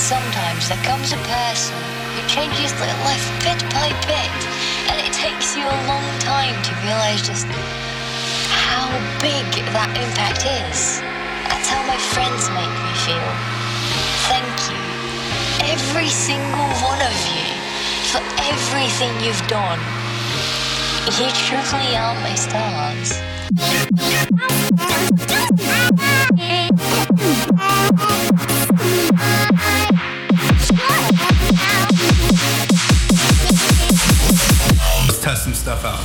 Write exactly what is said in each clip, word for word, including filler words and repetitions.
sometimes there comes a person who changes their life bit by bit, and it takes you a long time to realise just how big that impact is. That's how my friends make me feel. Thank you, every single one of you, for everything you've done. You truly are my stars. Let's test some stuff out.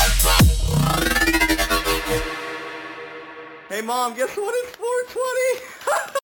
Hey Mom, guess what? It's four twenty!